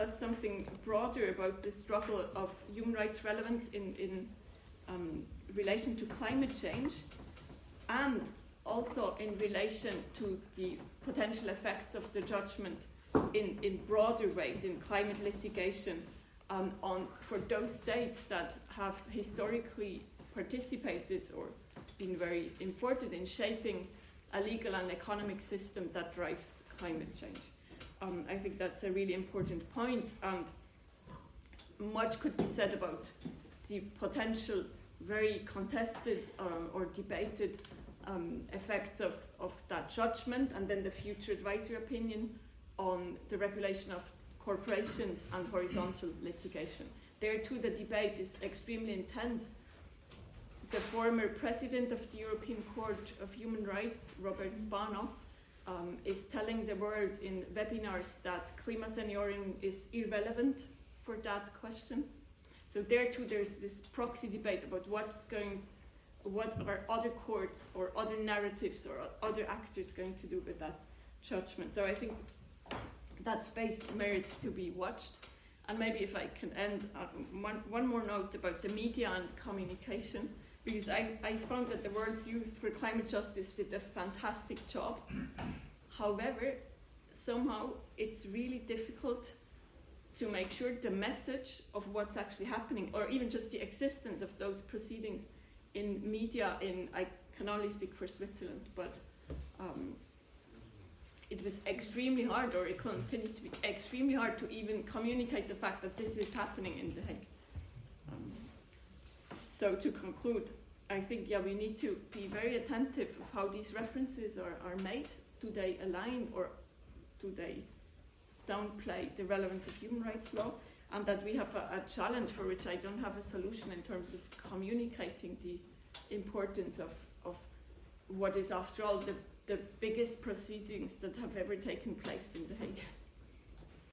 something broader about the struggle of human rights relevance in relation to climate change, and also in relation to the potential effects of the judgment in broader ways in climate litigation for those states that have historically participated or been very important in shaping a legal and economic system that drives climate change. I think that's a really important point, and much could be said about the potential very contested or debated effects of that judgment, and then the future advisory opinion on the regulation of corporations and horizontal litigation. There too the debate is extremely intense. The former president of the European Court of Human Rights, Robert Spano, is telling the world in webinars that clima senioring is irrelevant for that question. So there too there's this proxy debate about what are other courts or other narratives or other actors going to do with that judgment. So I think that space merits to be watched. And maybe if I can end one more note about the media and communication, because I found that the World Youth for Climate Justice did a fantastic job. However, somehow it's really difficult to make sure the message of what's actually happening, or even just the existence of those proceedings in media, I can only speak for Switzerland, but it was extremely hard, or it continues to be extremely hard, to even communicate the fact that this is happening in The Hague. So to conclude, I think we need to be very attentive of how these references are made. Do they align, or do they downplay the relevance of human rights law? And that we have a challenge for which I don't have a solution in terms of communicating the importance of what is, after all, the biggest proceedings that have ever taken place in The Hague.